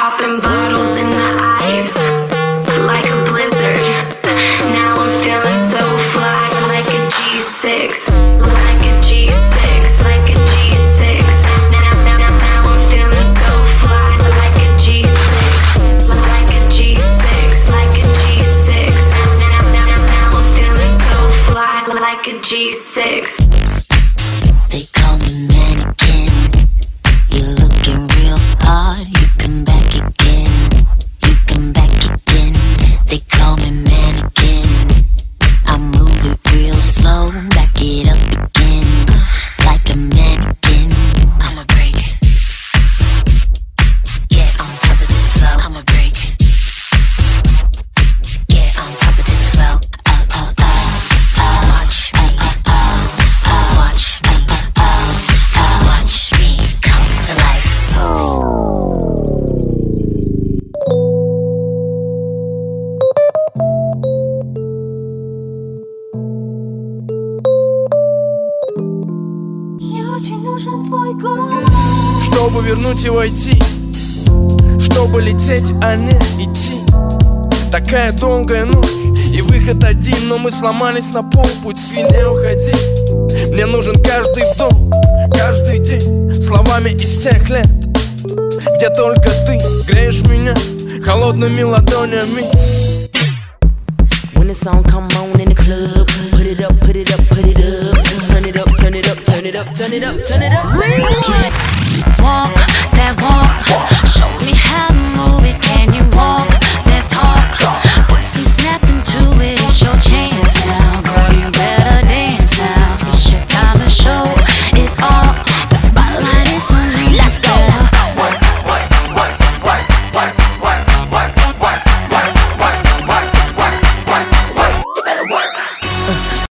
Popping bottles in the ice, like a blizzard. Now I'm feeling so fly, like a G6, like a G6, like a G6. Now I'm feeling so fly, like a G6, like a G6, like a G6. Now I'm feeling so fly, like a G6. They call me mannequin. You're looking real hard. You come back again. You come back again. They call me mannequin. I move it real slow. Back it up again. Like a mannequin. I'ma break. Get on top of this flow. I'ma break. Get on top of this flow. Watch me. Watch me. Watch me come to life. Мне очень нужен твой голос. Чтобы вернуть и войти, чтобы лететь, а не идти. Такая долгая ночь и выход один, но мы сломались на полпути, не уходи. Мне нужен каждый вдох, каждый день, словами из тех лет, где только ты греешь меня холодными ладонями. When the song come on in the club, put it up, put it up, put it up. Turn it up, turn it up, turn it up, turn it up, turn it up, turn it up. Walk that walk,